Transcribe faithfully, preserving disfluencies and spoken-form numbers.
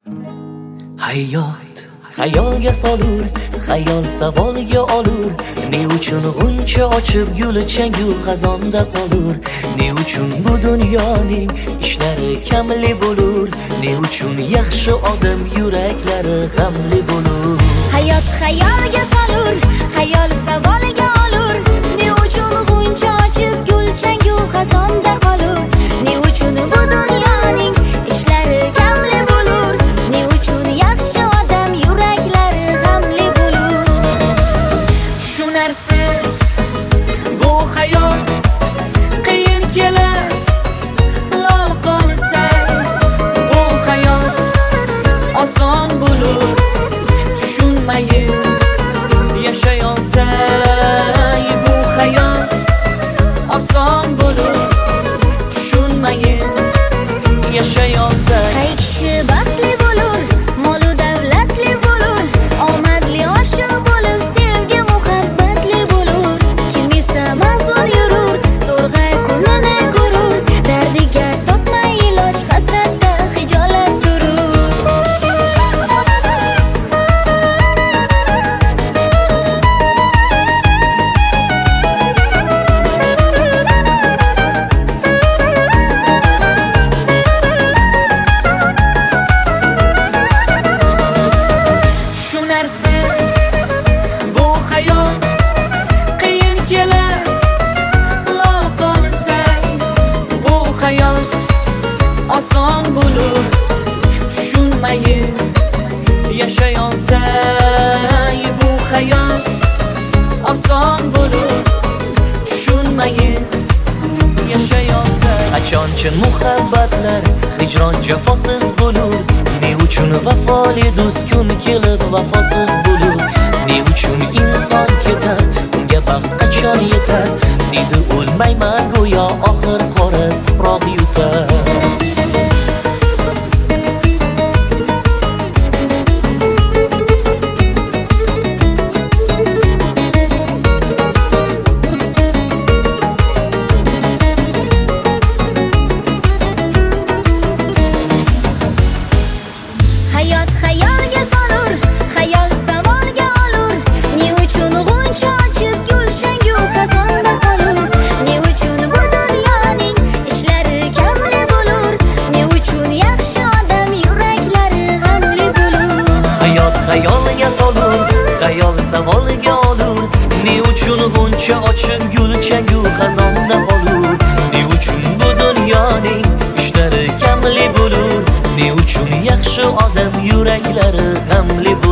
Hayot xayolga solur, xayol savolga olur. Ne uchun g'uncha ochib gul changu xazonda qolur? Ne uchun bu dunyoning ishlari kamli bo'lur? Ne uchun yaxshi odam yuraklari g'amli bo'lur? Hayot xayolga solur, xayol savolga olur. Ne uchun g'uncha ochib gul changu xazonda qolur? Ne uchun bu dunyoning ishlari kamli bo'lur? Ne uchun yaxshi odam yuraklari g'amli bo'lur? Tushunarsiz bu hayot qiyin kelar, lol qolsang bu hayot oson bo'lur. Tushunmayin yashayonsang bu hayot oson bo'lur. Tushunmayin yashayonsang. Qay kishi baxtli bo'lur, mol davlatli bo'lur, omadli oshiq bo'lib, sevgi muhabbatli bo'lur. Kim esa mazun yurur, zo'rg'a kunini ko'rur, dardiga topmay iloj, hasratda hijolat turur. Tushunarsiz bu hayot qiyin kelar, lol qolsang bu hayot oson bo'lur. Tushunmayin yashayonsang bu hayot oson bo'lur. Tushunmayin yashayonsang. Qachoncha muhabbatlar hijron jafosiz bo'lur? Ne uchun vafoli do'st kun kelib vafosiz bo'lur? Ne uchun inson ketar, unga baxt qachon yetar? Deydi o'lmayman go'yo oxir qora tuproq yutar. Hayot xayolga solur, xayol savolga olur. Ne uchun g'uncha ochib gul changu xazonda qolur? Ne uchun bu dunyoning ishlari kamli bo'lur? Ne uchun yaxshi odam yuraklari g'amli bo'lur? Hayot xayolga solur, xayol savolga olur. Ne uchun g'uncha ochib gul changu xazonda qolur? Ne uchun bu dunyoning ishlari kamli bo'lur? Ne uchun yaxshi odam yuraklari g'amli bo'lur?